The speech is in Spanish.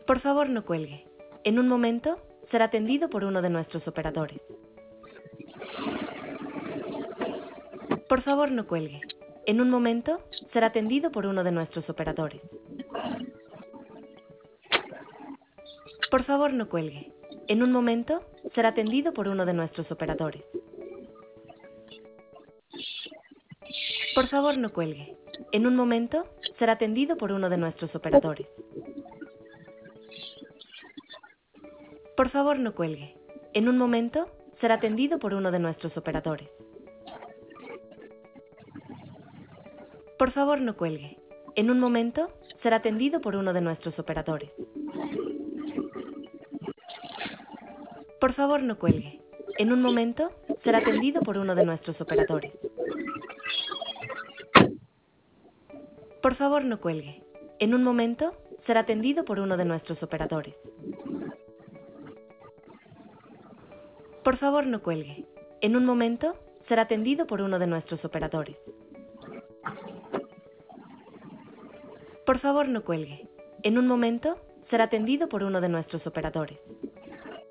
Por favor, no cuelgue. En un momento, será atendido por uno de nuestros operadores. Por favor, no cuelgue. En un momento, será atendido por uno de nuestros operadores. Por favor, no cuelgue. En un momento, será atendido por uno de nuestros operadores. Por favor, no cuelgue. En un momento, será atendido por uno de nuestros operadores. Por favor, no cuelgue. En un momento, será atendido por uno de nuestros operadores. Por favor, no cuelgue. En un momento, será atendido por uno de nuestros operadores. Por favor, no cuelgue. En un momento, será atendido por uno de nuestros operadores. Por favor, no cuelgue. En un momento, será atendido por uno de nuestros operadores. Por favor, no cuelgue. En un momento, será atendido por uno de nuestros operadores. Por favor, no cuelgue. En un momento, será atendido por uno de nuestros operadores.